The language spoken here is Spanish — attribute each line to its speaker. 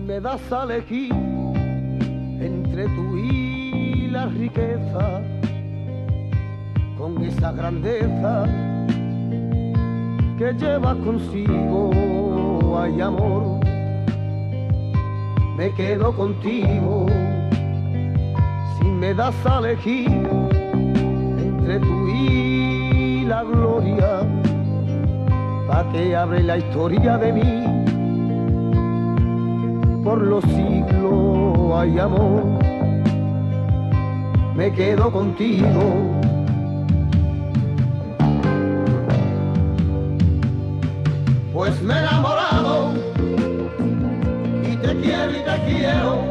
Speaker 1: me das a elegir entre tú y la riqueza, con esa grandeza que llevas consigo, ay amor, me quedo contigo. Si me das a elegir entre tú y la gloria, pa' que abre la historia de mí por los siglos, ay amor, me quedo contigo. Pues me he enamorado y te quiero